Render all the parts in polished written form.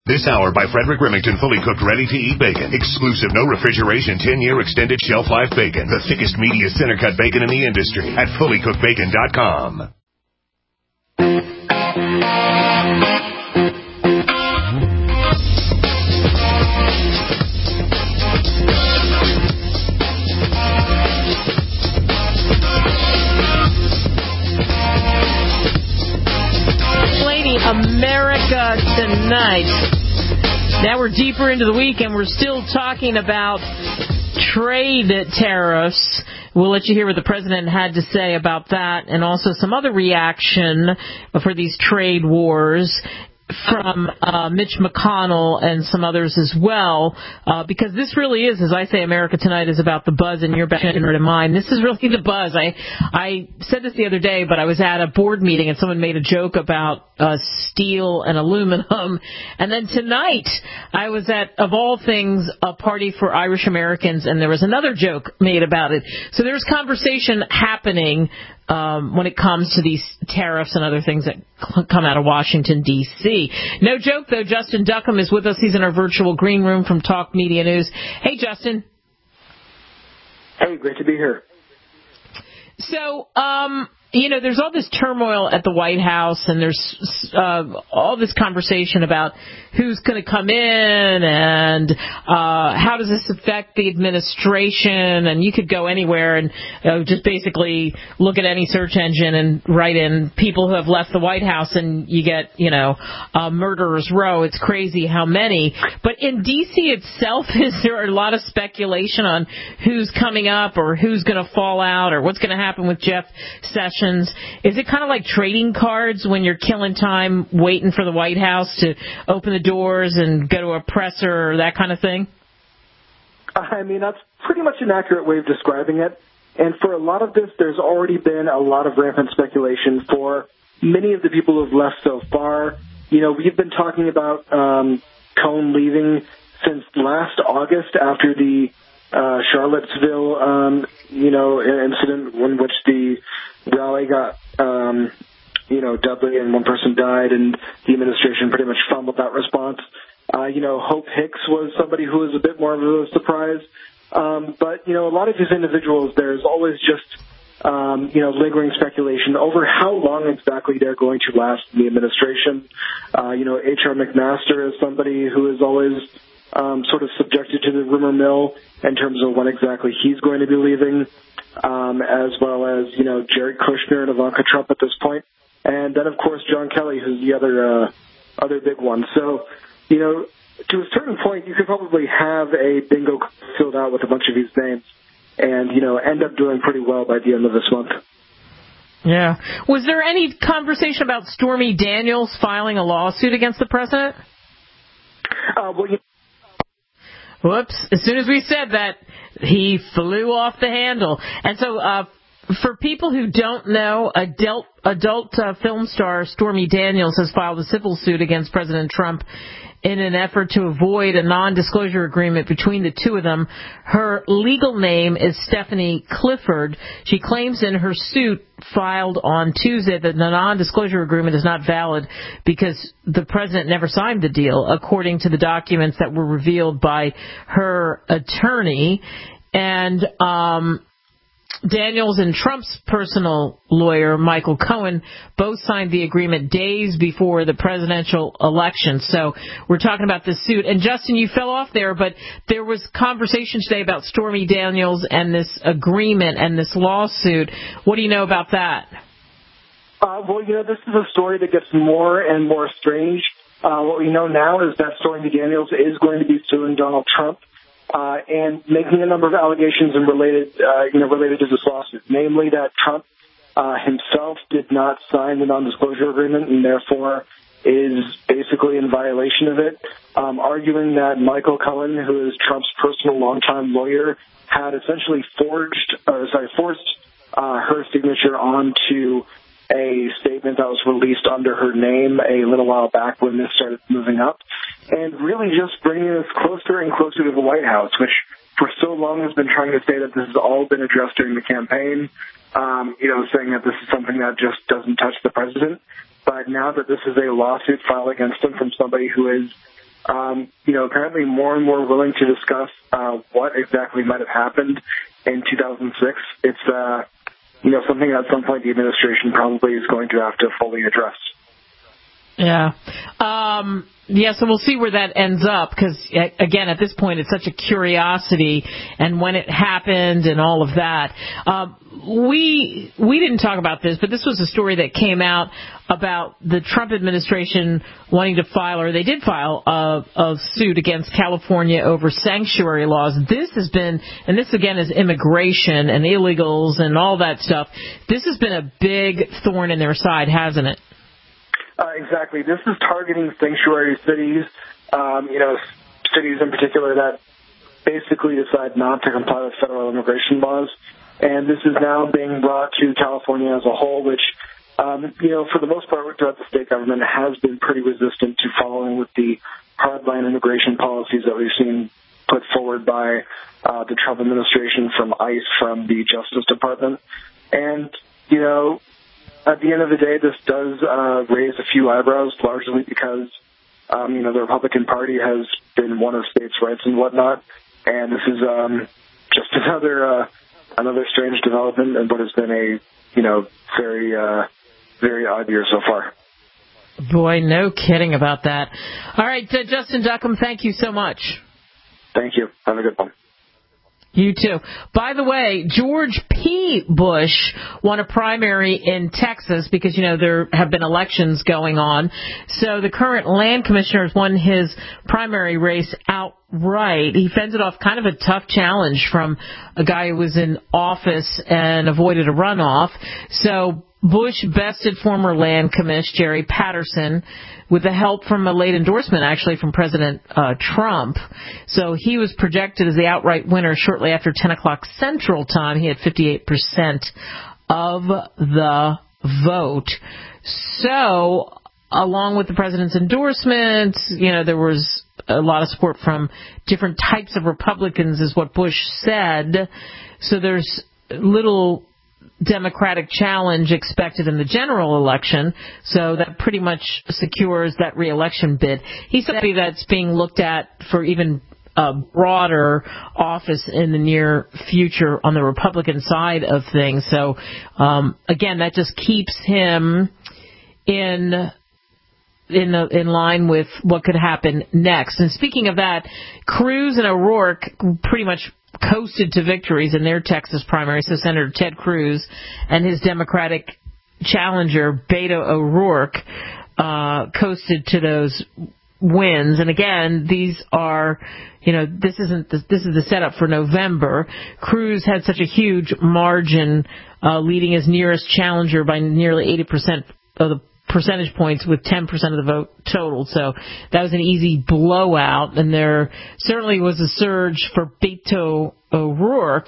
This hour by Frederick Remington, fully cooked, ready-to-eat bacon. Exclusive, no refrigeration, 10-year extended shelf life bacon. The thickest, meatiest center-cut bacon in the industry at fullycookedbacon.com. America Tonight. Now we're deeper into the week, and we're still talking about trade tariffs. We'll let you hear what the president had to say about that, and also some other reaction for these trade wars from Mitch McConnell and some others as well, because this really is, as I say, America Tonight is about the buzz in your back and mine. This is really the buzz. I said this the other day, but I was at a board meeting and someone made a joke about steel and aluminum. And then tonight I was at, of all things, a party for Irish Americans, and there was another joke made about it. So there's conversation happening when it comes to these tariffs and other things that come out of Washington, D.C. No joke, though. Justin Duckham is with us. He's in our virtual green room from Talk Media News. Hey, Justin. Hey, great to be here. So, there's all this turmoil at the White House, and there's all this conversation about who's going to come in and how does this affect the administration. And you could go anywhere and just basically look at any search engine and write in people who have left the White House, and you get, murderer's row. It's crazy how many. But in D.C. itself, is there a lot of speculation on who's coming up or who's going to fall out or what's going to happen with Jeff Sessions? Is it kind of like trading cards when you're killing time waiting for the White House to open the doors and go to a presser or that kind of thing? I mean, that's pretty much an accurate way of describing it. And for a lot of this, there's already been a lot of rampant speculation for many of the people who have left so far. We've been talking about Cohn leaving since last August after the Charlottesville, incident in which the rally got, deadly and one person died, and the administration pretty much fumbled that response. Hope Hicks was somebody who was a bit more of a surprise. But, a lot of these individuals, there's always just, lingering speculation over how long exactly they're going to last in the administration. H.R. McMaster is somebody who is always sort of subjected to the rumor mill in terms of when exactly he's going to be leaving, as well as, Jared Kushner and Ivanka Trump at this point. And then, of course, John Kelly, who's the other big one. So, to a certain point, you could probably have a bingo filled out with a bunch of these names and, end up doing pretty well by the end of this month. Yeah. Was there any conversation about Stormy Daniels filing a lawsuit against the president? Whoops. As soon as we said that, he flew off the handle. And so for people who don't know, adult film star Stormy Daniels has filed a civil suit against President Trump in an effort to avoid a non-disclosure agreement between the two of them. Her legal name is Stephanie Clifford. She claims in her suit filed on Tuesday that the non-disclosure agreement is not valid because the president never signed the deal, according to the documents that were revealed by her attorney. And Daniels and Trump's personal lawyer, Michael Cohen, both signed the agreement days before the presidential election. So we're talking about this suit. And, Justin, you fell off there, but there was conversation today about Stormy Daniels and this agreement and this lawsuit. What do you know about that? This is a story that gets more and more strange. What we know now is that Stormy Daniels is going to be suing Donald Trump. And making a number of allegations and related to this lawsuit, namely that Trump himself did not sign the non-disclosure agreement and therefore is basically in violation of it, arguing that Michael Cohen, who is Trump's personal longtime lawyer, had essentially forced her signature onto a statement that was released under her name a little while back when this started moving up, and really just bringing us closer and closer to the White House, which for so long has been trying to say that this has all been addressed during the campaign, saying that this is something that just doesn't touch the president. But now that this is a lawsuit filed against him from somebody who is apparently more and more willing to discuss what exactly might have happened in 2006. It's, something at some point the administration probably is going to have to fully address. Yeah. So we'll see where that ends up because, again, at this point, it's such a curiosity and when it happened and all of that. We didn't talk about this, but this was a story that came out about the Trump administration wanting to file, or they did file, a suit against California over sanctuary laws. This has been, and this again is immigration and illegals and all that stuff. This has been a big thorn in their side, hasn't it? Exactly. This is targeting sanctuary cities, cities in particular that basically decide not to comply with federal immigration laws. And this is now being brought to California as a whole, which, for the most part, throughout the state government has been pretty resistant to following with the hardline immigration policies that we've seen put forward by the Trump administration, from ICE, from the Justice Department. And, at the end of the day, this does raise a few eyebrows, largely because, the Republican Party has been one of states' rights and whatnot. And this is just another strange development in what has been a, very, very odd year so far. Boy, no kidding about that. All right, Justin Duckham, thank you so much. Thank you. Have a good one. You too. By the way, George P. Bush won a primary in Texas because, there have been elections going on. So the current land commissioner has won his primary race outright. He fended off kind of a tough challenge from a guy who was in office and avoided a runoff. So Bush bested former land commissioner Jerry Patterson with the help from a late endorsement, actually, from President Trump. So he was projected as the outright winner shortly after 10 o'clock Central Time. He had 58% of the vote. So, along with the president's endorsement, there was a lot of support from different types of Republicans, is what Bush said. So there's little Democratic challenge expected in the general election, so that pretty much secures that re-election bid. He said that's being looked at for even a broader office in the near future on the Republican side of things. So, again, that just keeps him in line with what could happen next. And speaking of that, Cruz and O'Rourke pretty much coasted to victories in their Texas primary. So Senator Ted Cruz and his Democratic challenger, Beto O'Rourke, coasted to those wins. And again, these are, this is the setup for November. Cruz had such a huge margin, leading his nearest challenger by nearly 80% of the percentage points, with 10% of the vote total. So that was an easy blowout, and there certainly was a surge for Beto O'Rourke,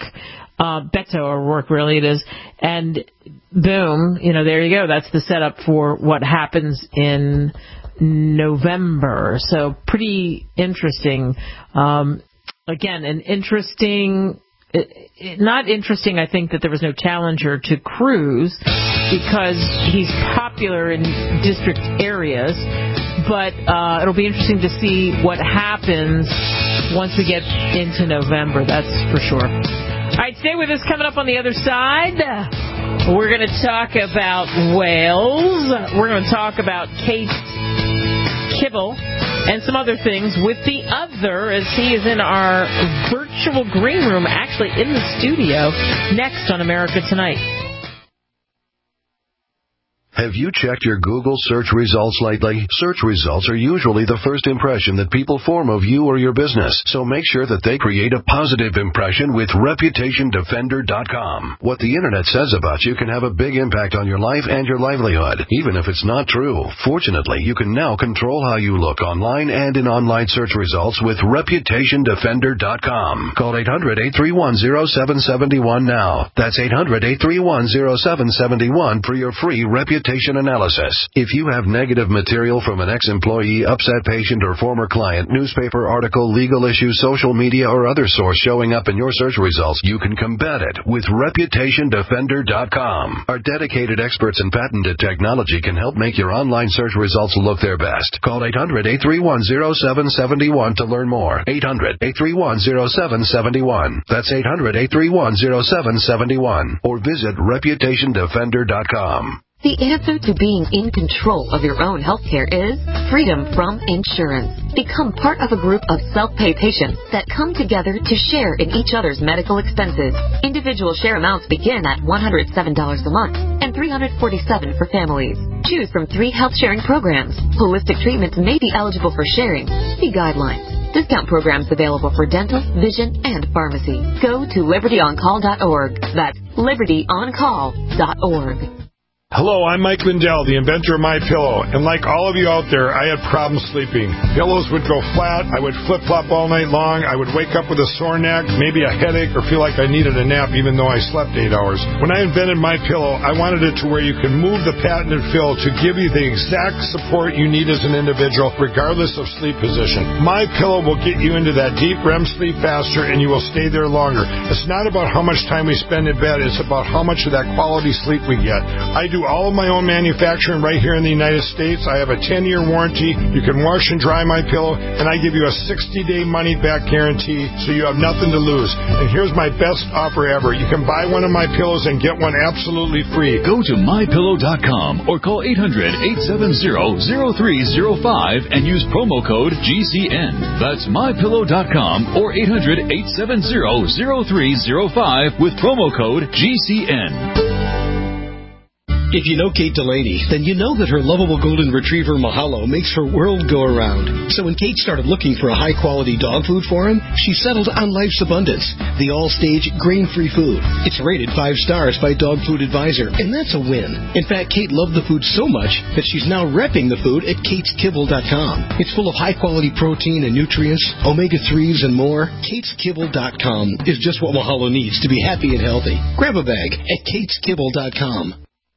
really it is, and boom, there you go. That's the setup for what happens in November. So pretty interesting. Again, an interesting... Not interesting, I think, that there was no challenger to Cruz because he's popular in district areas, but it'll be interesting to see what happens once we get into November, that's for sure. All right, stay with us. Coming up on the other side, we're going to talk about whales. We're going to talk about Kate Kibble and some other things with the other, as he is in our virtual green room, actually in the studio, next on America Tonight. Have you checked your Google search results lately? Search results are usually the first impression that people form of you or your business, so make sure that they create a positive impression with ReputationDefender.com. What the Internet says about you can have a big impact on your life and your livelihood, even if it's not true. Fortunately, you can now control how you look online and in online search results with ReputationDefender.com. Call 800-831-0771 now. That's 800-831-0771 for your free Reputation reputation analysis. If you have negative material from an ex-employee, upset patient, or former client, newspaper article, legal issue, social media, or other source showing up in your search results, you can combat it with ReputationDefender.com. Our dedicated experts in patented technology can help make your online search results look their best. Call 800-831-0771 to learn more. 800-831-0771. That's 800-831-0771. Or visit ReputationDefender.com. The answer to being in control of your own health care is freedom from insurance. Become part of a group of self-pay patients that come together to share in each other's medical expenses. Individual share amounts begin at $107 a month and $347 for families. Choose from 3 health-sharing programs. Holistic treatments may be eligible for sharing. See guidelines. Discount programs available for dental, vision, and pharmacy. Go to libertyoncall.org. That's libertyoncall.org. Hello, I'm Mike Lindell, the inventor of MyPillow, and like all of you out there, I had problems sleeping. Pillows would go flat, I would flip-flop all night long, I would wake up with a sore neck, maybe a headache, or feel like I needed a nap even though I slept 8 hours. When I invented MyPillow, I wanted it to where you can move the patented fill to give you the exact support you need as an individual, regardless of sleep position. MyPillow will get you into that deep REM sleep faster, and you will stay there longer. It's not about how much time we spend in bed, it's about how much of that quality sleep we get. I do all of my own manufacturing right here in the United States. I have a 10-year warranty. You can wash and dry MyPillow, and I give you a 60-day money-back guarantee, so you have nothing to lose. And here's my best offer ever. You can buy one of my pillows and get one absolutely free. Go to MyPillow.com or call 800-870-0305 and use promo code GCN. That's MyPillow.com or 800-870-0305 with promo code GCN. If you know Kate Delaney, then you know that her lovable golden retriever Mahalo makes her world go around. So when Kate started looking for a high-quality dog food for him, she settled on Life's Abundance, the all-stage grain-free food. It's rated 5 stars by Dog Food Advisor, and that's a win. In fact, Kate loved the food so much that she's now repping the food at KatesKibble.com. It's full of high-quality protein and nutrients, omega-3s, and more. KatesKibble.com is just what Mahalo needs to be happy and healthy. Grab a bag at KatesKibble.com.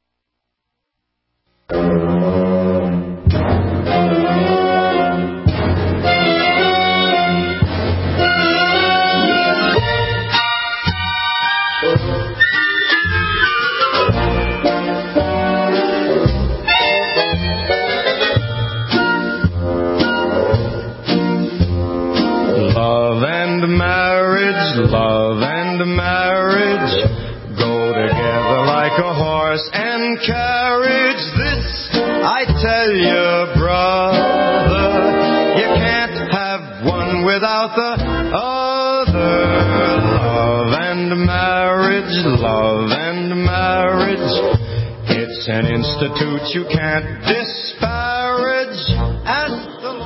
Love and marriage go together like a horse and carriage. This I tell you, brother, you can't have one without the other. Love and marriage, it's an institute you can't disparage. At the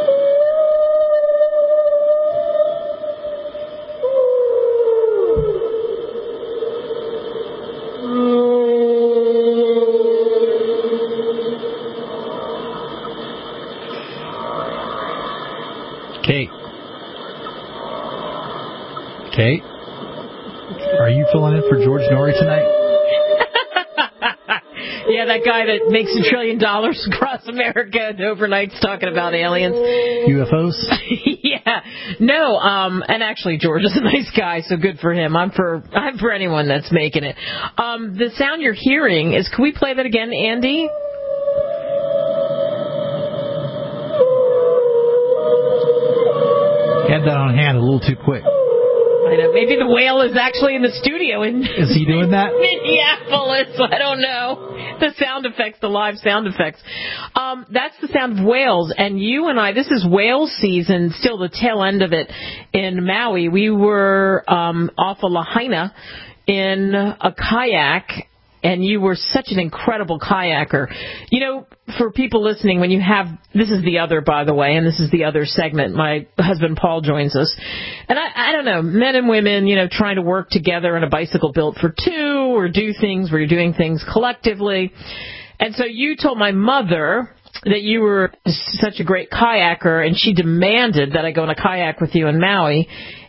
Kate, are you filling in for George Norrie tonight? Yeah, that guy that makes $1 trillion across America and overnight's talking about aliens. UFOs? Yeah. No, and actually George is a nice guy, so good for him. I'm for anyone that's making it. The sound you're hearing is, can we play that again, Andy? Had that on hand a little too quick. I know. Maybe the whale is actually in the studio. Is he doing that? Minneapolis. I don't know. The sound effects, the live sound effects. That's the sound of whales. And you and I, this is whale season, still the tail end of it in Maui. We were off of Lahaina in a kayak. And you were such an incredible kayaker. You know, for people listening, when you have, this is the other, by the way, and this is the other segment. My husband Paul joins us. And I don't know, men and women, you know, trying to work together on a bicycle built for two or do things where you're doing things collectively. And so you told my mother that you were such a great kayaker, and she demanded that I go on a kayak with you in Maui.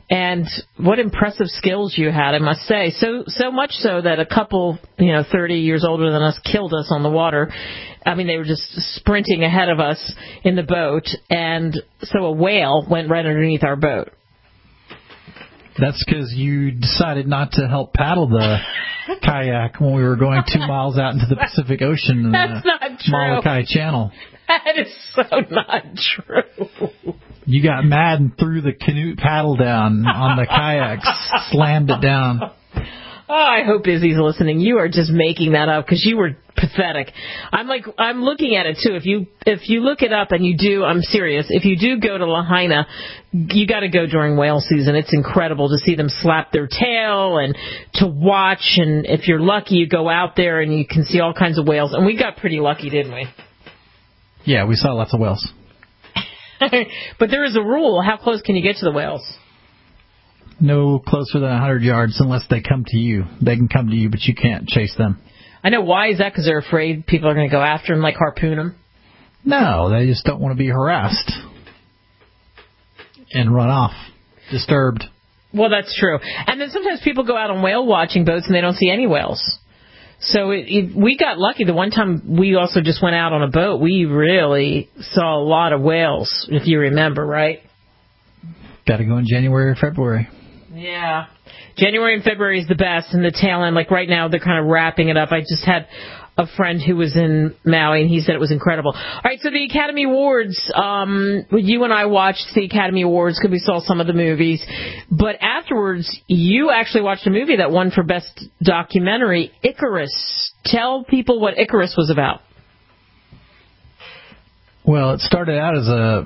And what impressive skills you had, I must say. So much so that a couple, 30 years older than us killed us on the water. I mean, they were just sprinting ahead of us in the boat, and so a whale went right underneath our boat. That's because you decided not to help paddle the kayak when we were going 2 miles out into the Pacific Ocean in That's not true. Molokai Channel. That is so not true. You got mad and threw the canoe paddle down on the kayak, slammed it down. Oh, I hope Izzy's listening. You are just making that up because you were pathetic. I'm looking at it too. If you look it up and you do, I'm serious. If you do go to Lahaina, you got to go during whale season. It's incredible to see them slap their tail and to watch. And if you're lucky, you go out there and you can see all kinds of whales. And we got pretty lucky, didn't we? Yeah, we saw lots of whales. But there is a rule. How close can you get to the whales? No closer than 100 yards unless they come to you. They can come to you, but you can't chase them. I know. Why is that? Because they're afraid people are going to go after them, like harpoon them? No, they just don't want to be harassed and run off, disturbed. Well, that's true. And then sometimes people go out on whale watching boats and they don't see any whales. So we got lucky. The one time we also just went out on a boat, we really saw a lot of whales, if you remember, right? Got to go in January or February. Yeah. January and February is the best, and the tail end, like right now, they're kind of wrapping it up. I just had a friend who was in Maui, and he said it was incredible. All right, so the Academy Awards, you and I watched the Academy Awards because we saw some of the movies, but afterwards, you actually watched a movie that won for Best Documentary, Icarus. Tell people what Icarus was about. Well, it started out as a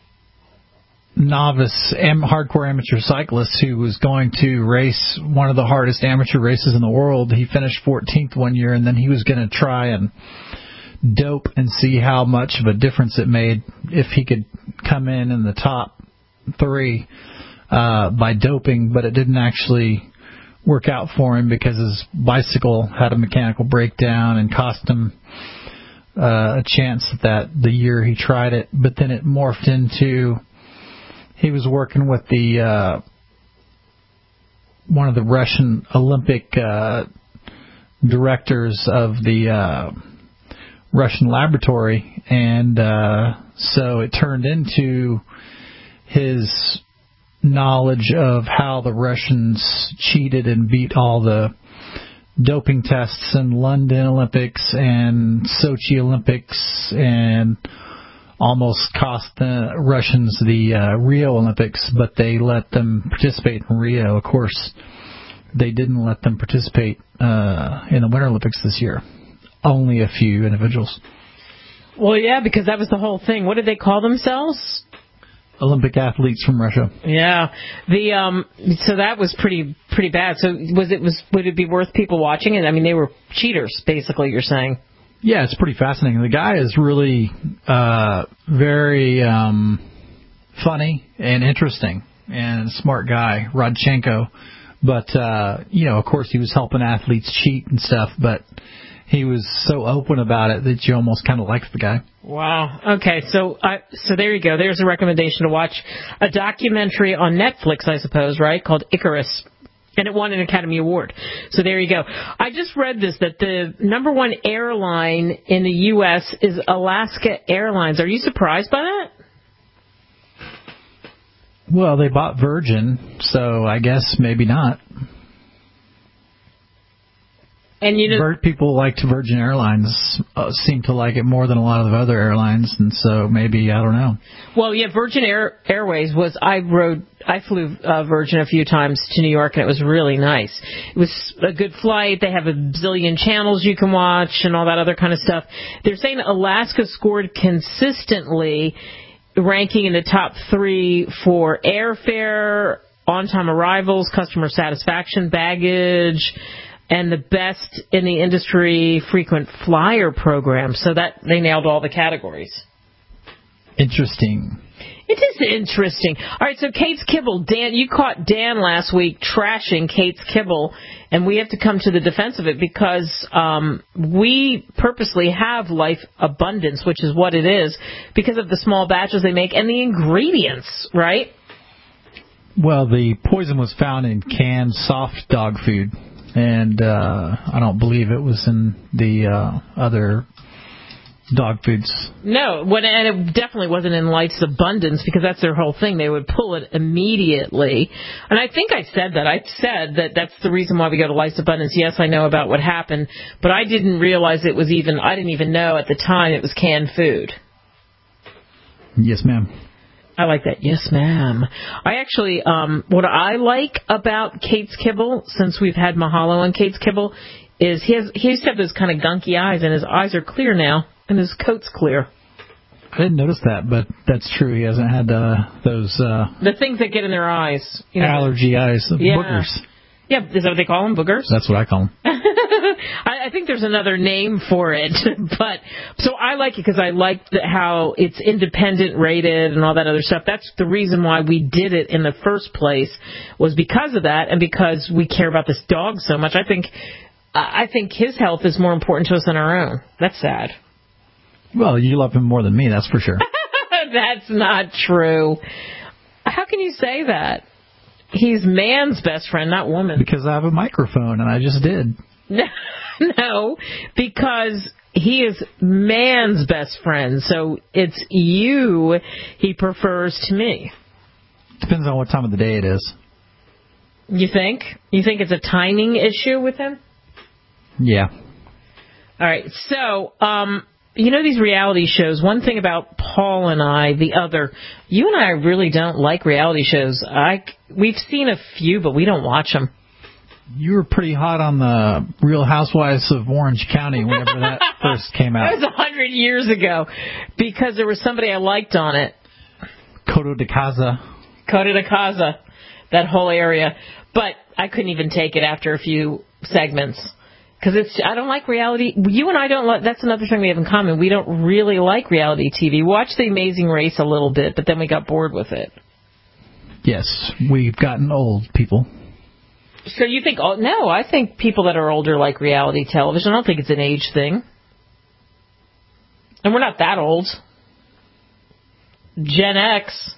novice hardcore amateur cyclist who was going to race one of the hardest amateur races in the world. He finished 14th one year, and then he was going to try and dope and see how much of a difference it made if he could come in the top 3 by doping, but it didn't actually work out for him because his bicycle had a mechanical breakdown and cost him a chance at that the year he tried it. But then it morphed into he was working with the one of the Russian Olympic directors of the Russian laboratory, and so it turned into his knowledge of how the Russians cheated and beat all the doping tests in London Olympics and Sochi Olympics and almost cost the Russians the Rio Olympics, but they let them participate in Rio. Of course, they didn't let them participate in the Winter Olympics this year. Only a few individuals. Well, yeah, because that was the whole thing. What did they call themselves? Olympic athletes from Russia. Yeah. So that was pretty bad. So would it be worth people watching it? I mean, they were cheaters, basically, you're saying. Yeah, it's pretty fascinating. The guy is really very funny and interesting and a smart guy, Rodchenko. But, of course, he was helping athletes cheat and stuff, but he was so open about it that you almost kind of liked the guy. Wow. Okay, so there you go. There's a recommendation to watch a documentary on Netflix, I suppose, right, called Icarus. And it won an Academy Award. So there you go. I just read this, that the number 1 airline in the U.S. is Alaska Airlines. Are you surprised by that? Well, they bought Virgin, so I guess maybe not. And people liked Virgin Airlines, seem to like it more than a lot of the other airlines, and so maybe, I don't know. Well, yeah, Virgin Airways I flew Virgin a few times to New York, and it was really nice. It was a good flight. They have a bazillion channels you can watch and all that other kind of stuff. They're saying Alaska scored consistently, ranking in the top 3 for airfare, on-time arrivals, customer satisfaction, baggage, and the best in the industry frequent flyer program. So that they nailed all the categories. Interesting. It is interesting. All right, so Kate's Kibble. Dan, you caught Dan last week trashing Kate's Kibble, and we have to come to the defense of it because we purposely have Life Abundance, which is what it is, because of the small batches they make and the ingredients, right? Well, the poison was found in canned soft dog food, and I don't believe it was in the other dog foods. No, and it definitely wasn't in Life's Abundance, because that's their whole thing. They would pull it immediately. And I think I said that. I said that that's the reason why we go to Life's Abundance. Yes, I know about what happened, but I didn't realize it was even, I didn't even know at the time it was canned food. Yes, ma'am. I like that. Yes, ma'am. I actually, what I like about Kate's Kibble, since we've had Mahalo on Kate's Kibble, is he used to have those kind of gunky eyes, and his eyes are clear now. And his coat's clear. I didn't notice that, but that's true. He hasn't had those... the things that get in their eyes. You know, allergy eyes. Boogers. Yeah, is that what they call them? Boogers? That's what I call them. I think there's another name for it. But so I like it because I like how it's independent rated and all that other stuff. That's the reason why we did it in the first place, was because of that, and because we care about this dog so much. I think his health is more important to us than our own. That's sad. Well, you love him more than me, that's for sure. That's not true. How can you say that? He's man's best friend, not woman. Because I have a microphone, and I just did. No, because he is man's best friend, so it's you he prefers to me. Depends on what time of the day it is. You think? You think it's a timing issue with him? Yeah. All right, so... you know these reality shows, one thing about Paul and I, the other, you and I really don't like reality shows. We've seen a few, but we don't watch them. You were pretty hot on the Real Housewives of Orange County whenever that first came out. That was 100 years ago, because there was somebody I liked on it. Coto de Casa. Coto de Casa, that whole area. But I couldn't even take it after a few segments. Because I don't like reality. You and I don't like, that's another thing we have in common. We don't really like reality TV. We watched The Amazing Race a little bit, but then we got bored with it. Yes, we've gotten old, people. So you think, no, I think people that are older like reality television. I don't think it's an age thing. And we're not that old. Gen X.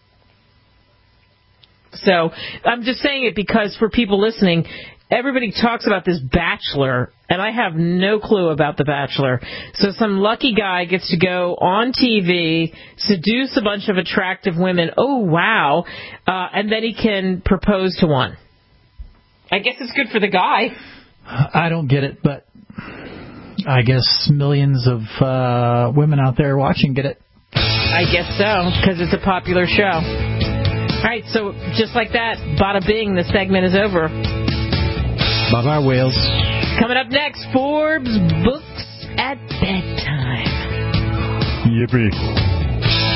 So I'm just saying it because for people listening, everybody talks about this Bachelor, and I have no clue about The Bachelor. So some lucky guy gets to go on TV, seduce a bunch of attractive women. Oh, wow. And then he can propose to one. I guess it's good for the guy. I don't get it, but I guess millions of women out there watching get it. I guess so, because it's a popular show. All right, so just like that, bada bing, the segment is over. Bye-bye, whales. Coming up next, Forbes Books at Bedtime. Yippee.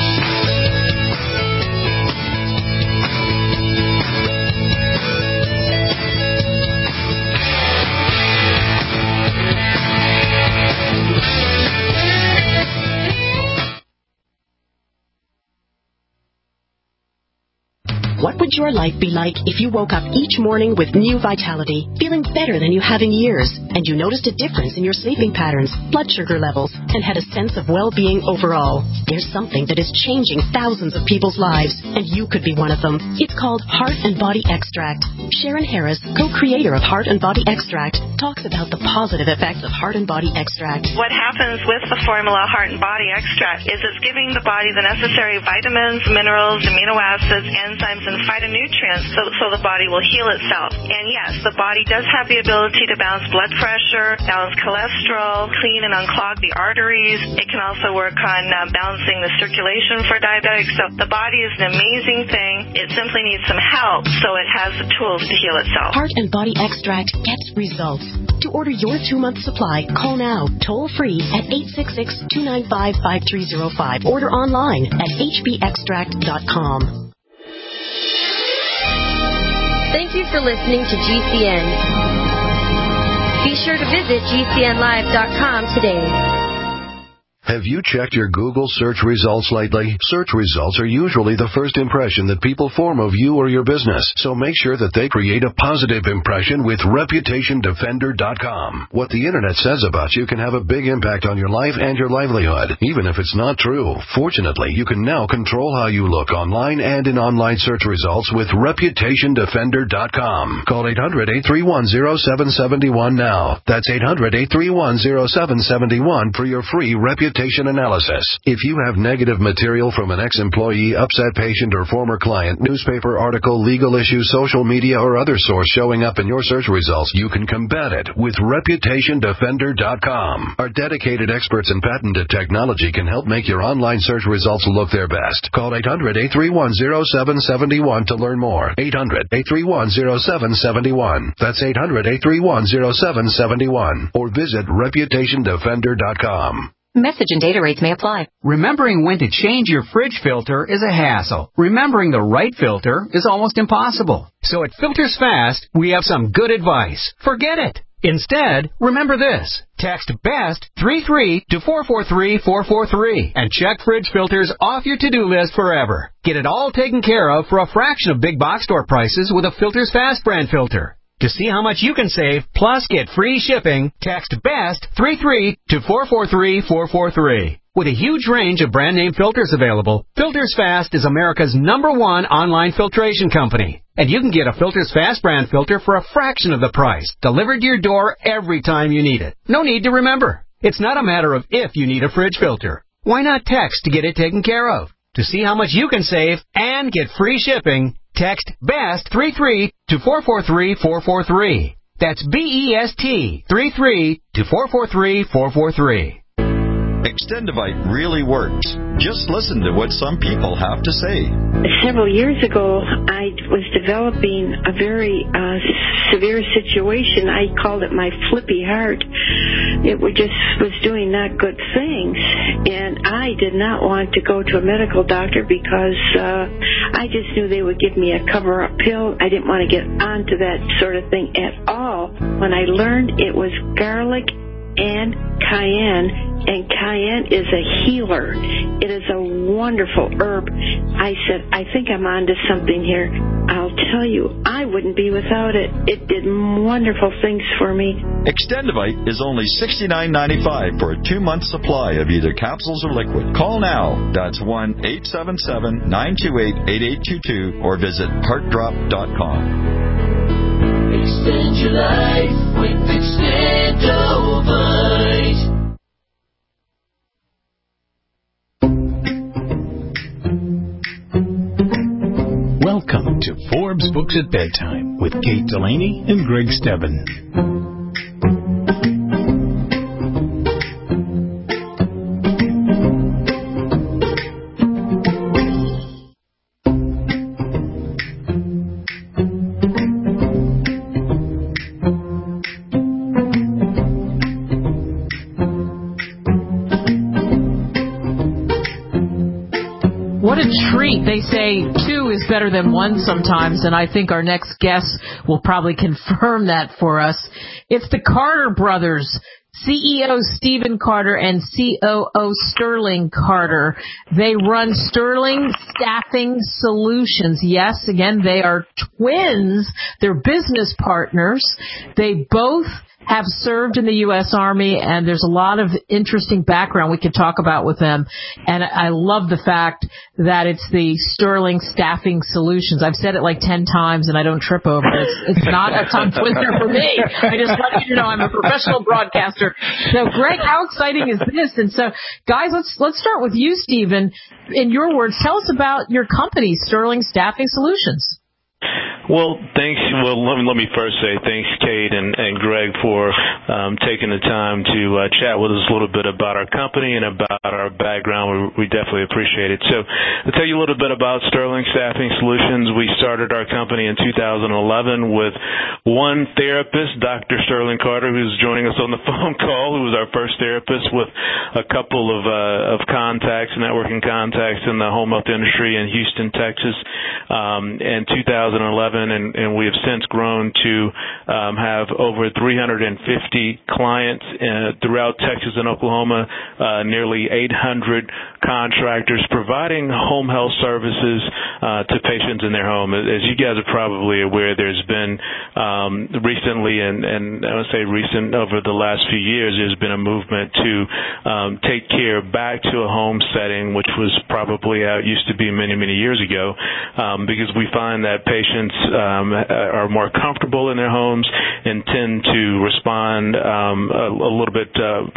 What would your life be like if you woke up each morning with new vitality, feeling better than you have in years, and you noticed a difference in your sleeping patterns, blood sugar levels, and had a sense of well-being overall? There's something that is changing thousands of people's lives, and you could be one of them. It's called Heart and Body Extract. Sharon Harris, co-creator of Heart and Body Extract, talks about the positive effects of Heart and Body Extract. What happens with the formula Heart and Body Extract is it's giving the body the necessary vitamins, minerals, amino acids, enzymes, and phytonutrients so the body will heal itself. And yes, the body does have the ability to balance blood pressure, balance cholesterol, clean and unclog the arteries. It can also work on balancing the circulation for diabetics. So the body is an amazing thing. It simply needs some help, so it has the tools to heal itself. Heart and Body Extract gets results. To order your 2-month supply, call now, toll free at 866-295-5305. Order online at hbextract.com. Thank you for listening to GCN. Be sure to visit GCNlive.com today. Have you checked your Google search results lately? Search results are usually the first impression that people form of you or your business, so make sure that they create a positive impression with ReputationDefender.com. What the Internet says about you can have a big impact on your life and your livelihood, even if it's not true. Fortunately, you can now control how you look online and in online search results with ReputationDefender.com. Call 800-831-0771 now. That's 800-831-0771 for your free reputation analysis. If you have negative material from an ex-employee, upset patient, or former client, newspaper article, legal issue, social media, or other source showing up in your search results, you can combat it with ReputationDefender.com. Our dedicated experts in patented technology can help make your online search results look their best. Call 800-831-0771 to learn more. 800-831-0771. That's 800-831-0771. Or visit ReputationDefender.com. Message and data rates may apply. Remembering when to change your fridge filter is a hassle. Remembering the right filter is almost impossible. So at Filters Fast, we have some good advice. Forget it. Instead, remember this. Text BEST 33 to 443-443 and check fridge filters off your to-do list forever. Get it all taken care of for a fraction of big box store prices with a Filters Fast brand filter. To see how much you can save, plus get free shipping, text BEST 33 to 443-443. With a huge range of brand name filters available, Filters Fast is America's #1 online filtration company. And you can get a Filters Fast brand filter for a fraction of the price, delivered to your door every time you need it. No need to remember. It's not a matter of if you need a fridge filter. Why not text to get it taken care of? To see how much you can save and get free shipping, text BEST 33 to 443-443. That's BEST 33 to 443-443. Extendivite really works. Just listen to what some people have to say. Several years ago, I was developing a very severe situation. I called it my flippy heart. It was doing not good things, and I did not want to go to a medical doctor because I just knew they would give me a cover-up pill. I didn't want to get onto that sort of thing at all. When I learned it was garlic and cayenne, and cayenne is a healer. It is a wonderful herb. I said, I think I'm onto something here. I'll tell you, I wouldn't be without it. It did wonderful things for me. Extendivite is only $69.95 for a 2-month supply of either capsules or liquid. Call now. That's 1-877-928-8822 or visit heartdrop.com. Extend your life with Extendovite. Welcome to Forbes Books at Bedtime with Kate Delaney and Greg Stebbin. What a treat. They say 2 is better than 1 sometimes, and I think our next guest will probably confirm that for us. It's the Carter brothers, CEO Stephen Carter and COO Sterling Carter. They run Sterling Staffing Solutions. Yes, again, they are twins. They're business partners. They both have served in the U.S. Army, and there's a lot of interesting background we could talk about with them. And I love the fact that it's the Sterling Staffing Solutions. I've said it like 10 times, and I don't trip over it. It's not a tongue twister for me. I just want you to know I'm a professional broadcaster. So, Greg, how exciting is this? And so, guys, let's start with you, Stephen. In your words, tell us about your company, Sterling Staffing Solutions. Well, thanks. Well, let me first say thanks, Kate and Greg, for taking the time to chat with us a little bit about our company and about our background. We definitely appreciate it. So, to tell you a little bit about Sterling Staffing Solutions, we started our company in 2011 with one therapist, Dr. Sterling Carter, who's joining us on the phone call, who was our first therapist, with a couple of contacts, networking contacts in the home health industry in Houston, Texas. In 2011, and we have since grown to have over 350 clients throughout Texas and Oklahoma, nearly 800 contractors providing home health services to patients in their home. As you guys are probably aware, there's been recently, and I would say recent over the last few years, there's been a movement to take care back to a home setting, which was probably how it used to be many, many years ago, because we find that patients are more comfortable in their homes and tend to respond a little bit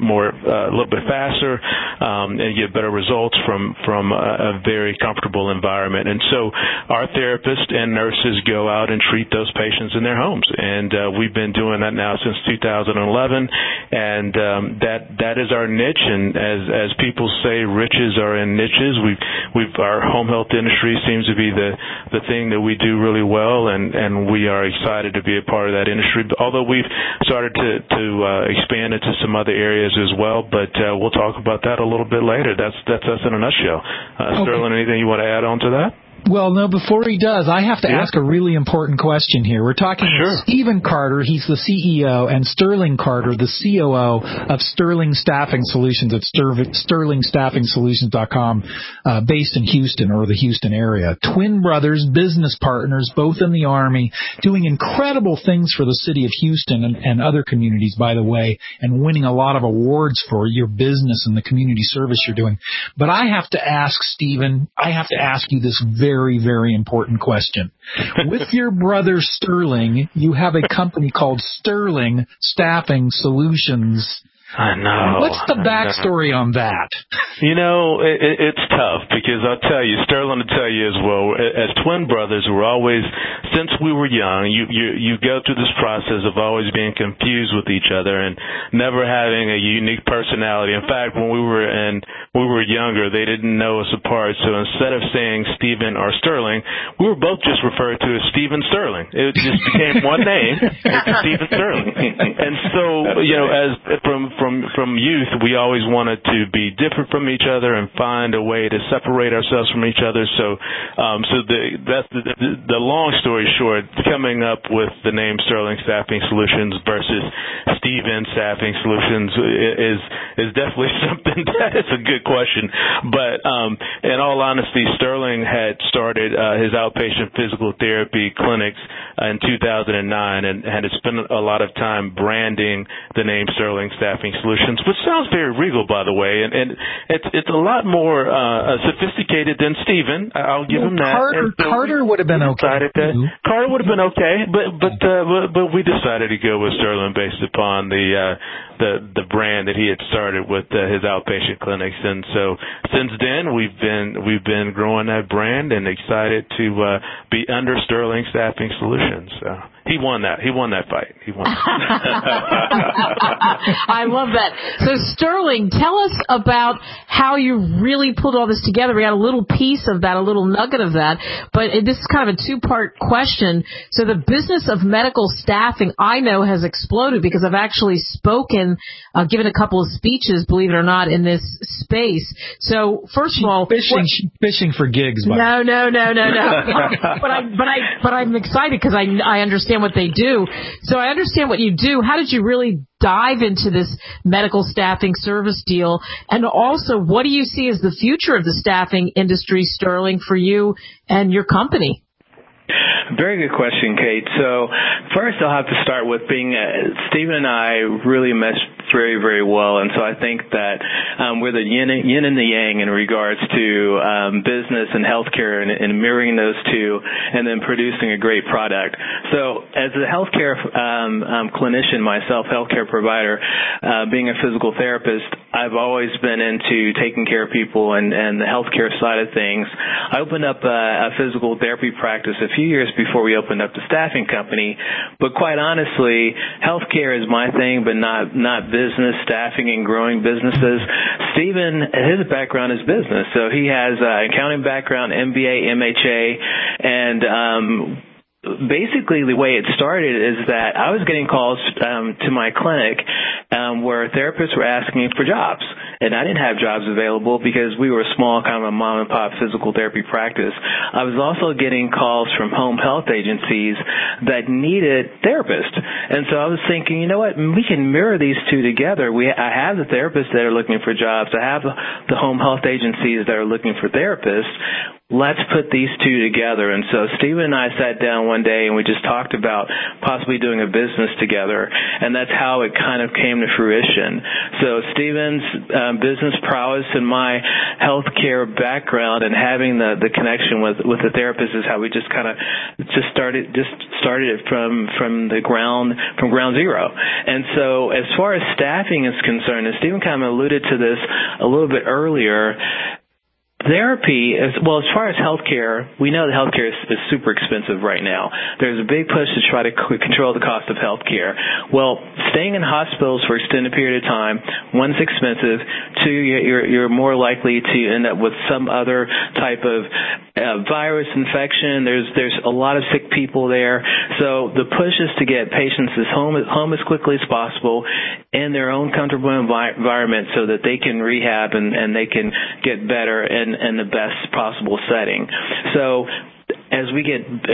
faster and get better results from a very comfortable environment. And so our therapists and nurses go out and treat those patients in their homes, and we've been doing that now since 2011, and that is our niche. And as people say, riches are in niches. Our home health industry seems to be the thing that we do really well, and we are excited to be a part of that industry. Although we've started to expand into some other areas as well, but we'll talk about that a little bit later. That's us in a nutshell. Sterling, anything you want to add on to that? Well, no, before he does, I have to ask a really important question here. We're talking with Stephen Carter, he's the CEO, and Sterling Carter, the COO of Sterling Staffing Solutions at sterlingstaffingsolutions.com, based in Houston or the Houston area. Twin brothers, business partners, both in the Army, doing incredible things for the city of Houston and other communities, by the way, and winning a lot of awards for your business and the community service you're doing. But I have to ask, Stephen, you this very, very important question. With your brother Sterling, you have a company called Sterling Staffing Solutions. I know. What's the backstory on that? It's tough because I'll tell you, Sterling will tell you as well, as twin brothers, we're always, since we were young, you go through this process of always being confused with each other and never having a unique personality. In fact, when we were younger, they didn't know us apart. So instead of saying Stephen or Sterling, we were both just referred to as Stephen Sterling. It just became one name. It's Stephen Sterling. And so, as from youth, we always wanted to be different from each other and find a way to separate ourselves from each other. So that's the long story short, coming up with the name Sterling Staffing Solutions versus Stephen Staffing Solutions is definitely something that is a good question. But in all honesty, Sterling had started his outpatient physical therapy clinics in 2009 and had spent a lot of time branding the name Sterling Staffing Solutions, which sounds very regal, by the way, and it's a lot more sophisticated than Stephen. I'll give him that. Carter would have been okay. Carter would have been okay, but we decided to go with Sterling based upon the brand that he had started with his outpatient clinics, and so since then we've been growing that brand and excited to be under Sterling Staffing Solutions. So he won that fight. I love that. So Sterling, tell us about how you really pulled all this together. We got a little piece of that, a little nugget of that, but this is kind of a two-part question. So the business of medical staffing, I know, has exploded because I've actually spoken, given a couple of speeches, believe it or not, in this space. So first of all, fishing for gigs. No. but I'm excited because I understand what they do. So I understand what you do. How did you really dive into this medical staffing service deal? And also, what do you see as the future of the staffing industry, Sterling, for you and your company? Very good question, Kate. So first I'll have to start with being Stephen and I really mesh very, very well, and so I think that we're the yin and the yang in regards to business and healthcare and mirroring those two and then producing a great product. So as a healthcare clinician myself, healthcare provider, being a physical therapist, I've always been into taking care of people and the healthcare side of things. I opened up a physical therapy practice a few years before we opened up the staffing company, but quite honestly, healthcare is my thing, but not business, staffing and growing businesses. Stephen, his background is business, so he has an accounting background, MBA, MHA, and basically, the way it started is that I was getting calls to my clinic where therapists were asking me for jobs, and I didn't have jobs available because we were a small kind of a mom-and-pop physical therapy practice. I was also getting calls from home health agencies that needed therapists, and so I was thinking, you know what, we can mirror these two together. I have the therapists that are looking for jobs. I have the home health agencies that are looking for therapists. Let's put these two together. And so Stephen and I sat down one day and we just talked about possibly doing a business together, and that's how it kind of came to fruition. So Stephen's business prowess and my healthcare background and having the connection with the therapist is how we just kind of started it from ground zero. And so as far as staffing is concerned, and Stephen kind of alluded to this a little bit earlier, therapy, as far as healthcare, we know that healthcare is super expensive right now. There's a big push to try to control the cost of healthcare. Well, staying in hospitals for an extended period of time, one, it's expensive. Two, you're more likely to end up with some other type of virus infection. There's a lot of sick people there. So the push is to get patients home as quickly as possible in their own comfortable environment so that they can rehab and they can get better in the best possible setting. So as we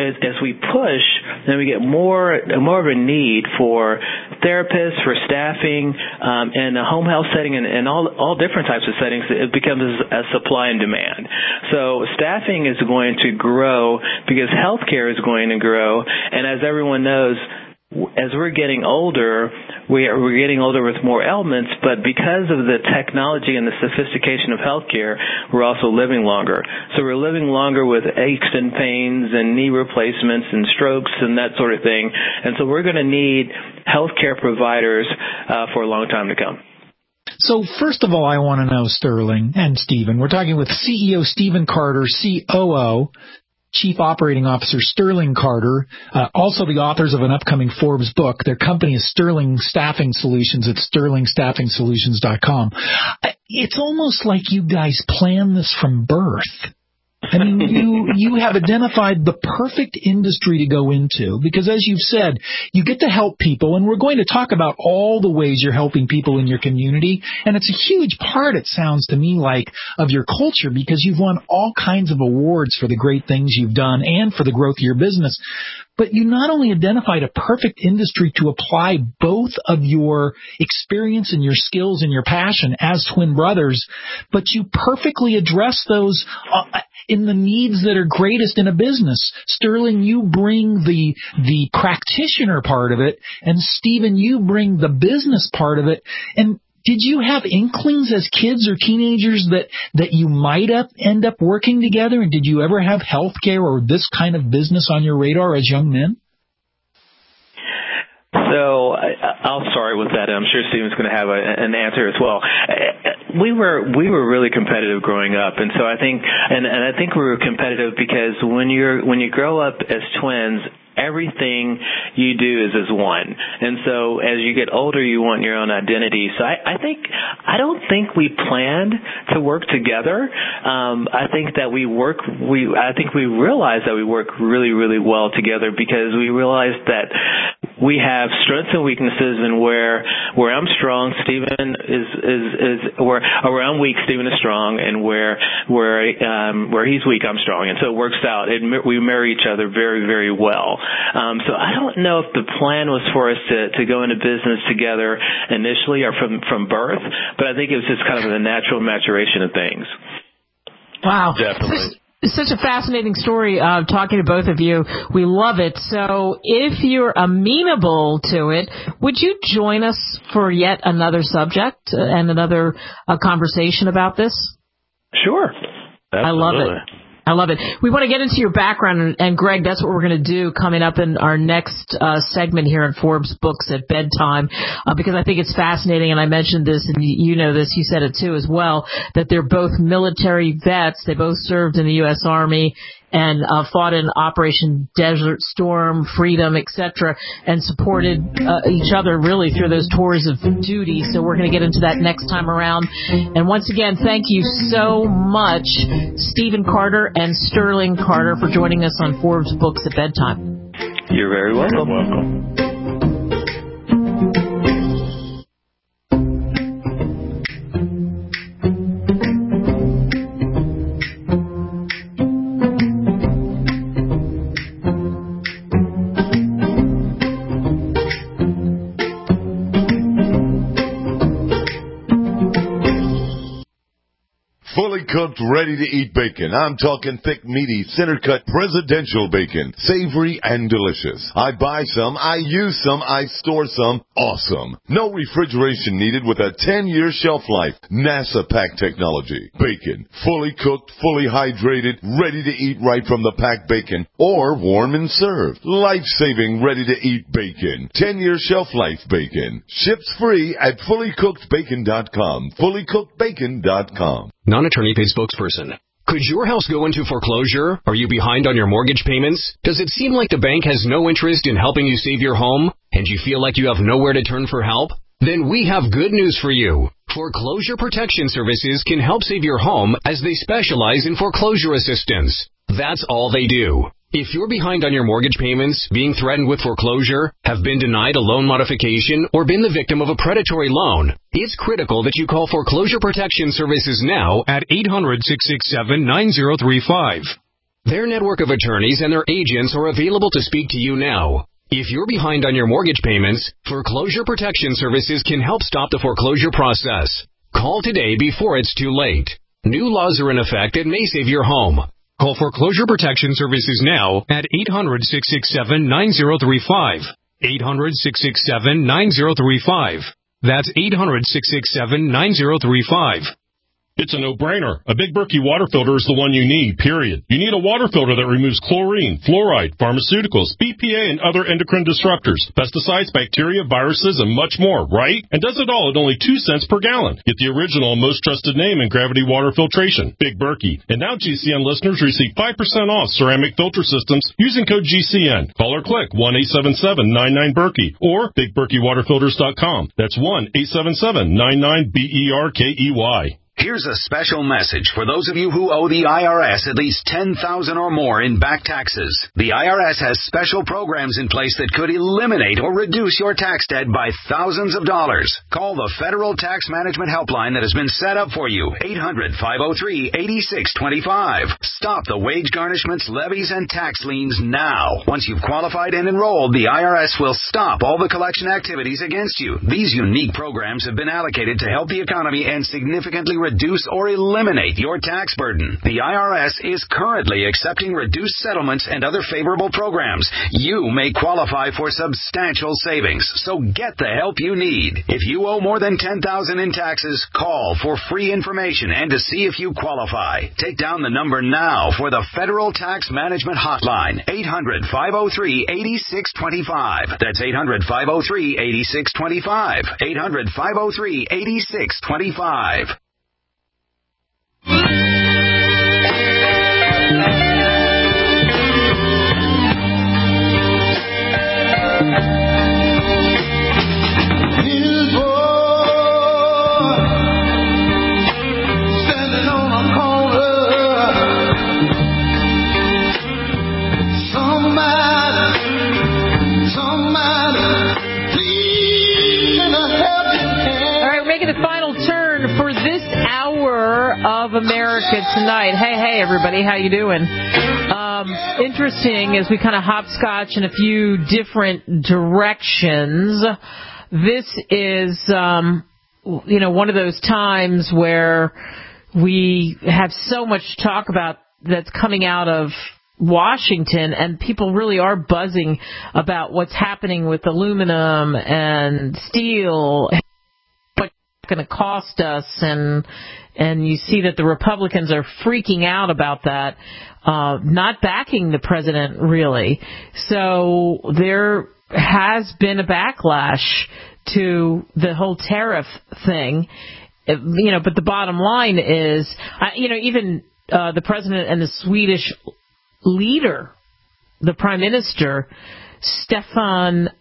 push, then we get more of a need for therapists, for staffing, in a home health setting and all different types of settings. It becomes a supply and demand. So staffing is going to grow because healthcare is going to grow, and as everyone knows, as we're getting older, we're getting older with more ailments, but because of the technology and the sophistication of healthcare, we're also living longer. So we're living longer with aches and pains and knee replacements and strokes and that sort of thing. And so we're going to need healthcare providers for a long time to come. So first of all, I want to know, Sterling and Stephen, we're talking with CEO Stephen Carter, COO, Chief Operating Officer Sterling Carter, also the authors of an upcoming Forbes book. Their company is Sterling Staffing Solutions at sterlingstaffingsolutions.com. It's almost like you guys planned this from birth. I mean, you have identified the perfect industry to go into because, as you've said, you get to help people, and we're going to talk about all the ways you're helping people in your community, and it's a huge part, it sounds to me like, of your culture because you've won all kinds of awards for the great things you've done and for the growth of your business. But you not only identified a perfect industry to apply both of your experience and your skills and your passion as twin brothers, but you perfectly address those in the needs that are greatest in a business. Sterling, you bring the practitioner part of it, and Stephen, you bring the business part of it. And did you have inklings as kids or teenagers that you might end up working together? And did you ever have healthcare or this kind of business on your radar as young men? So I'll start with that. I'm sure Stephen's going to have an answer as well. We were really competitive growing up, and so I think we were competitive because when you grow up as twins, everything you do is as one. And so as you get older, you want your own identity. So I don't think we planned to work together. I think we realized that we work really, really well together because we realized that we have strengths and weaknesses, and where I'm strong, Stephen is where I'm weak, Stephen is strong, and where he's weak, I'm strong. And so it works out. We marry each other very, very well. So I don't know if the plan was for us to go into business together initially or from birth, but I think it was just kind of a natural maturation of things. Wow. Definitely. It's such a fascinating story, talking to both of you. We love it. So if you're amenable to it, would you join us for yet another subject and another conversation about this? Sure. Absolutely. I love it. We want to get into your background, and Greg, that's what we're going to do coming up in our next segment here on Forbes Books at Bedtime, because I think it's fascinating, and I mentioned this, and you know this, you said it too as well, that they're both military vets. They both served in the U.S. Army and fought in Operation Desert Storm, Freedom, etc., and supported each other really through those tours of duty. So we're going to get into that next time around. And once again, thank you so much, Stephen Carter and Sterling Carter, for joining us on Forbes Books at Bedtime. You're very welcome. You're welcome. Fully cooked, ready-to-eat bacon. I'm talking thick, meaty, center-cut presidential bacon. Savory and delicious. I buy some, I use some, I store some. Awesome. No refrigeration needed with a 10-year shelf life. NASA pack technology. Bacon. Fully cooked, fully hydrated, ready to eat right from the packed bacon. Or warm and served. Life-saving, ready-to-eat bacon. 10-year shelf life bacon. Ships free at fullycookedbacon.com. Fullycookedbacon.com. Non-attorney paid spokesperson. Could your house go into foreclosure? Are you behind on your mortgage payments? Does it seem like the bank has no interest in helping you save your home? And you feel like you have nowhere to turn for help? Then we have good news for you. Foreclosure Protection Services can help save your home as they specialize in foreclosure assistance. That's all they do. If you're behind on your mortgage payments, being threatened with foreclosure, have been denied a loan modification, or been the victim of a predatory loan, it's critical that you call Foreclosure Protection Services now at 800-667-9035. Their network of attorneys and their agents are available to speak to you now. If you're behind on your mortgage payments, Foreclosure Protection Services can help stop the foreclosure process. Call today before it's too late. New laws are in effect that may save your home. Call Foreclosure Protection Services now at 800-667-9035. 800-667-9035. That's 800-667-9035. It's a no-brainer. A Big Berkey water filter is the one you need, period. You need a water filter that removes chlorine, fluoride, pharmaceuticals, BPA, and other endocrine disruptors, pesticides, bacteria, viruses, and much more, right? And does it all at only 2 cents per gallon. Get the original and most trusted name in gravity water filtration, Big Berkey. And now GCN listeners receive 5% off ceramic filter systems using code GCN. Call or click 1-877-99-BERKEY or BigBerkeyWaterFilters.com. That's 1-877-99-BERKEY. Here's a special message for those of you who owe the IRS at least $10,000 or more in back taxes. The IRS has special programs in place that could eliminate or reduce your tax debt by thousands of dollars. Call the Federal Tax Management Helpline that has been set up for you, 800-503-8625. Stop the wage garnishments, levies, and tax liens now. Once you've qualified and enrolled, the IRS will stop all the collection activities against you. These unique programs have been allocated to help the economy and significantly reduce or eliminate your tax burden. The IRS is currently accepting reduced settlements and other favorable programs. You may qualify for substantial savings, so get the help you need. If you owe more than $10,000 in taxes, call for free information and to see if you qualify. Take down the number now for the Federal Tax Management Hotline, 800-503-8625. That's 800-503-8625. 800-503-8625. Of America Tonight. Hey, everybody. How you doing? Interesting as we kind of hopscotch in a few different directions. This is, one of those times where we have so much to talk about that's coming out of Washington, and people really are buzzing about what's happening with aluminum and steel, what's going to cost us, and you see that the Republicans are freaking out about that, not backing the president, really. So there has been a backlash to the whole tariff thing, but the bottom line is, even the president and the Swedish leader, the prime minister, Stefan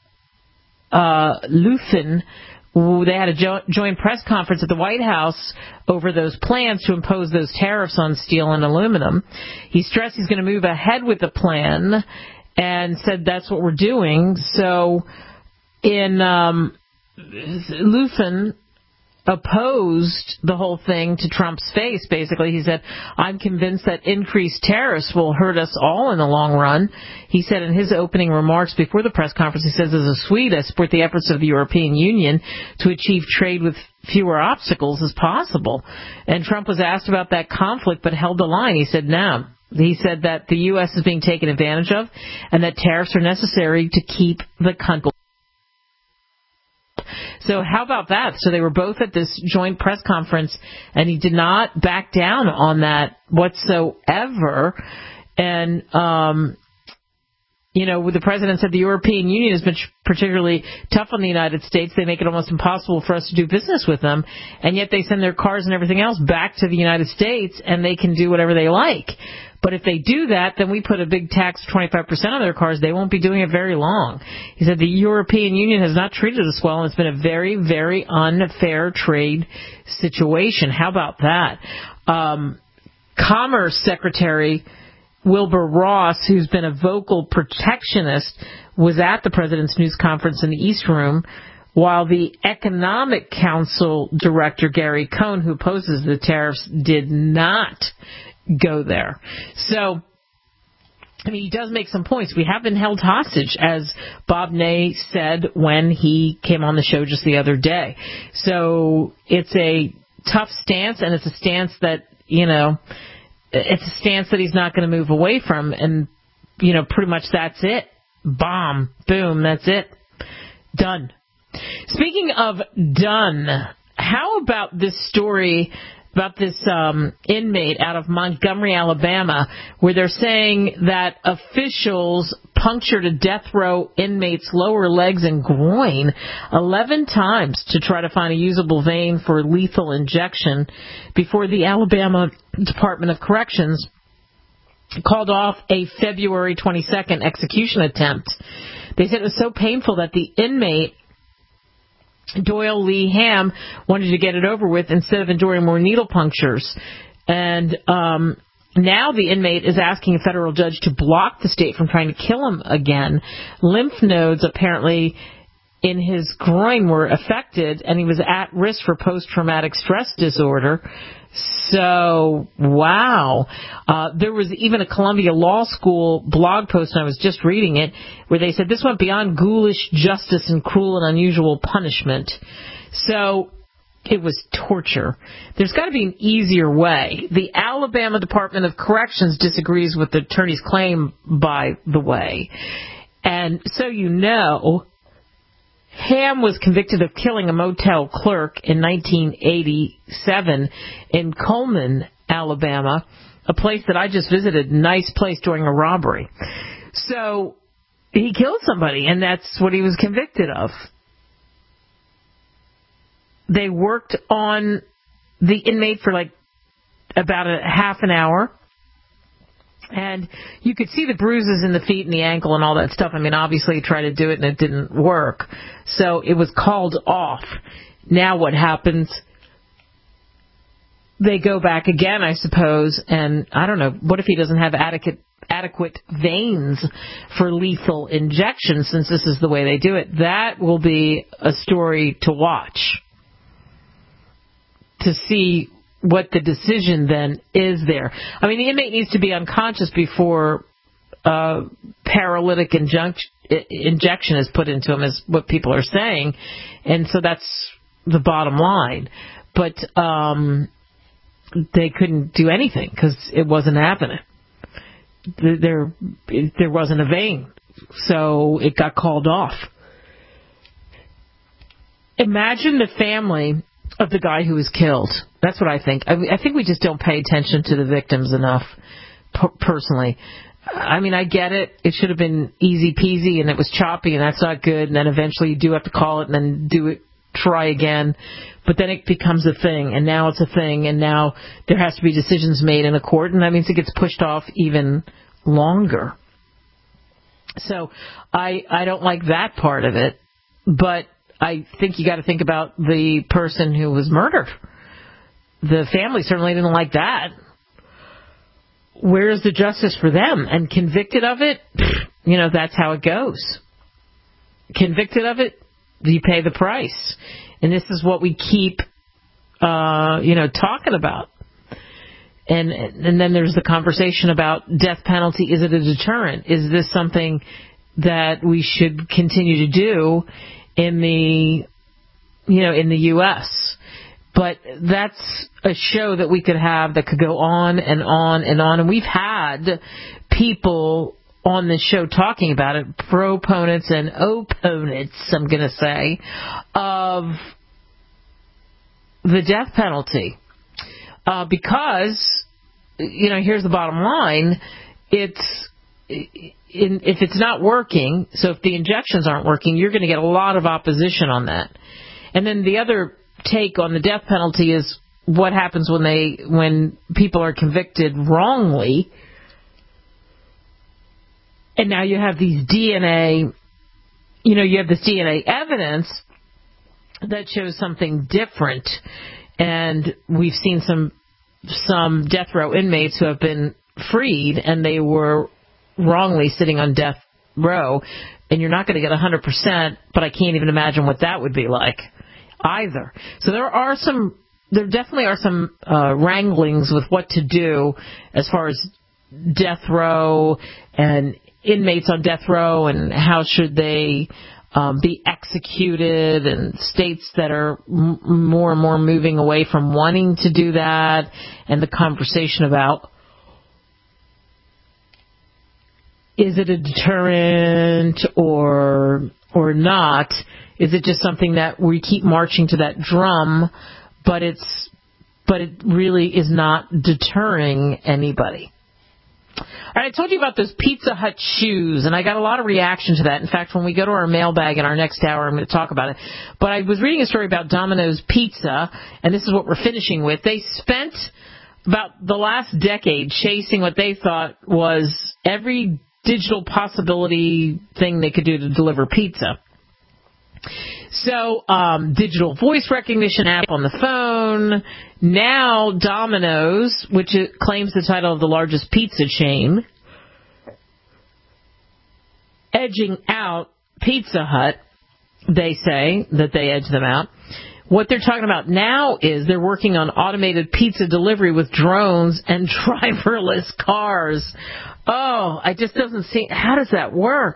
Löfven, they had a joint press conference at the White House over those plans to impose those tariffs on steel and aluminum. He stressed he's going to move ahead with the plan, and said that's what we're doing. So in Lufin opposed the whole thing to Trump's face, basically. He said, I'm convinced that increased tariffs will hurt us all in the long run. He said in his opening remarks before the press conference, he says, as a Swede, I support the efforts of the European Union to achieve trade with fewer obstacles as possible. And Trump was asked about that conflict, but held the line. He said, no. He said that the U.S. is being taken advantage of and that tariffs are necessary to keep the country. So how about that? So they were both at this joint press conference, and he did not back down on that whatsoever. And, the president said the European Union has been particularly tough on the United States. They make it almost impossible for us to do business with them, and yet they send their cars and everything else back to the United States, and they can do whatever they like. But if they do that, then we put a big tax of 25% on their cars. They won't be doing it very long. He said the European Union has not treated us well, and it's been a very, very unfair trade situation. How about that? Commerce Secretary Wilbur Ross, who's been a vocal protectionist, was at the president's news conference in the East Room, while the Economic Council Director, Gary Cohn, who opposes the tariffs, did not go there. So, he does make some points. We have been held hostage, as Bob Ney said when he came on the show just the other day. So it's a tough stance, and it's a stance that, it's a stance that he's not going to move away from. And, pretty much that's it. Bomb. Boom. That's it. Done. Speaking of done, how about this story about this inmate out of Montgomery, Alabama, where they're saying that officials punctured a death row inmate's lower legs and groin 11 times to try to find a usable vein for lethal injection before the Alabama Department of Corrections called off a February 22nd execution attempt. They said it was so painful that the inmate, Doyle Lee Ham, wanted to get it over with instead of enduring more needle punctures. And now the inmate is asking a federal judge to block the state from trying to kill him again. Lymph nodes apparently in his groin were affected, and he was at risk for post-traumatic stress disorder. So, wow. There was even a Columbia Law School blog post, and I was just reading it, where they said this went beyond ghoulish justice and cruel and unusual punishment. So, it was torture. There's got to be an easier way. The Alabama Department of Corrections disagrees with the attorney's claim, by the way. And so Ham was convicted of killing a motel clerk in 1987 in Coleman, Alabama, a place that I just visited, nice place, during a robbery. So he killed somebody, and that's what he was convicted of. They worked on the inmate for about a half an hour. And you could see the bruises in the feet and the ankle and all that stuff. Obviously he tried to do it and it didn't work. So it was called off. Now what happens? They go back again, I suppose, and I don't know, what if he doesn't have adequate veins for lethal injection, since this is the way they do it? That will be a story to watch, to see what the decision then is there. The inmate needs to be unconscious before paralytic injection is put into him, is what people are saying. And so that's the bottom line. But they couldn't do anything because it wasn't happening. There wasn't a vein. So it got called off. Imagine the family of the guy who was killed. That's what I think. I think we just don't pay attention to the victims enough, personally. I get it. It should have been easy peasy, and it was choppy, and that's not good. And then eventually you do have to call it and then try again. But then it becomes a thing, and now it's a thing, and now there has to be decisions made in a court, and that means it gets pushed off even longer. So I don't like that part of it, but I think you got to think about the person who was murdered. The family certainly didn't like that. Where's the justice for them? And convicted of it? that's how it goes. Convicted of it, you pay the price. And this is what we keep, talking about. And then there's the conversation about death penalty. Is it a deterrent? Is this something that we should continue to do in the U.S.? But that's a show that we could have that could go on and on and on. And we've had people on this show talking about it, proponents and opponents, I'm going to say, of the death penalty. Because, here's the bottom line, if it's not working, so if the injections aren't working, you're going to get a lot of opposition on that. And then the other take on the death penalty is what happens when people are convicted wrongly, and now you have these DNA, you have this DNA evidence that shows something different. And we've seen some death row inmates who have been freed, and they were wrongly sitting on death row. And you're not going to get 100%, but I can't even imagine what that would be like either. So there definitely are some wranglings with what to do as far as death row and inmates on death row, and how should they be executed, and states that are more and more moving away from wanting to do that, and the conversation about, is it a deterrent or not? Is it just something that we keep marching to that drum, but it really is not deterring anybody? All right, I told you about those Pizza Hut shoes, and I got a lot of reaction to that. In fact, when we go to our mailbag in our next hour, I'm going to talk about it. But I was reading a story about Domino's Pizza, and this is what we're finishing with. They spent about the last decade chasing what they thought was every digital possibility thing they could do to deliver pizza. So, digital voice recognition app on the phone. Now, Domino's, which claims the title of the largest pizza chain, edging out Pizza Hut. They say that they edge them out. What they're talking about now is they're working on automated pizza delivery with drones and driverless cars. Oh, I just doesn't see, how does that work?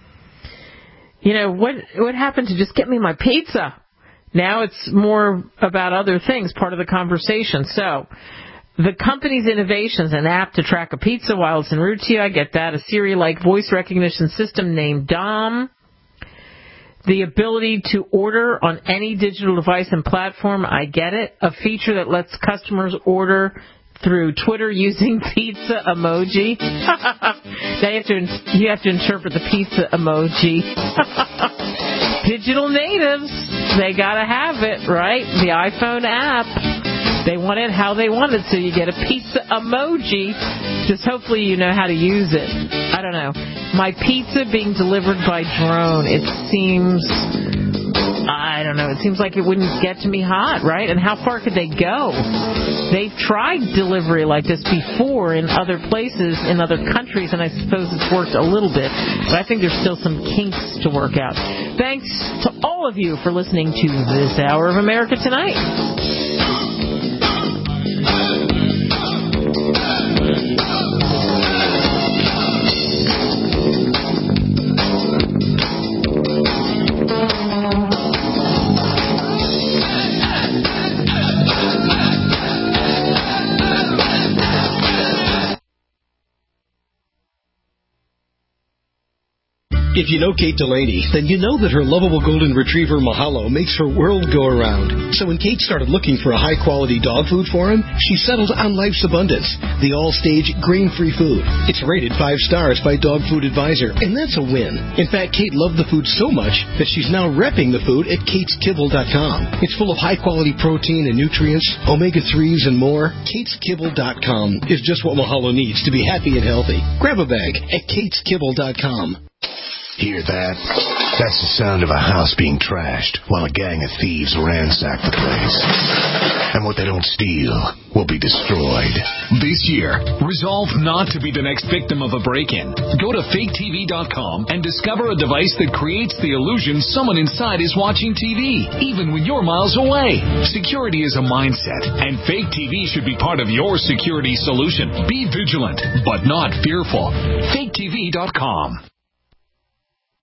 What happened to just get me my pizza? Now it's more about other things, part of the conversation. So, the company's innovations, an app to track a pizza while it's en route to you, I get that. A Siri-like voice recognition system named Dom. The ability to order on any digital device and platform, I get it. A feature that lets customers order through Twitter using pizza emoji. Now you have to interpret the pizza emoji. Digital natives, they gotta have it, right? The iPhone app, they want it how they want it, so you get a pizza emoji. Just hopefully you know how to use it. I don't know. My pizza being delivered by drone, it seems like it wouldn't get to me hot, right? And how far could they go? They've tried delivery like this before in other places, in other countries, and I suppose it's worked a little bit. But I think there's still some kinks to work out. Thanks to all of you for listening to this hour of America Tonight. If you know Kate Delaney, then you know that her lovable golden retriever Mahalo makes her world go around. So when Kate started looking for a high-quality dog food for him, she settled on Life's Abundance, the all-stage grain-free food. It's rated 5 stars by Dog Food Advisor, and that's a win. In fact, Kate loved the food so much that she's now repping the food at KatesKibble.com. It's full of high-quality protein and nutrients, omega-3s, and more. KatesKibble.com is just what Mahalo needs to be happy and healthy. Grab a bag at KatesKibble.com. Hear that? That's the sound of a house being trashed while a gang of thieves ransack the place. And what they don't steal will be destroyed. This year, resolve not to be the next victim of a break-in. Go to faketv.com and discover a device that creates the illusion someone inside is watching TV, even when you're miles away. Security is a mindset, and Fake TV should be part of your security solution. Be vigilant, but not fearful. faketv.com.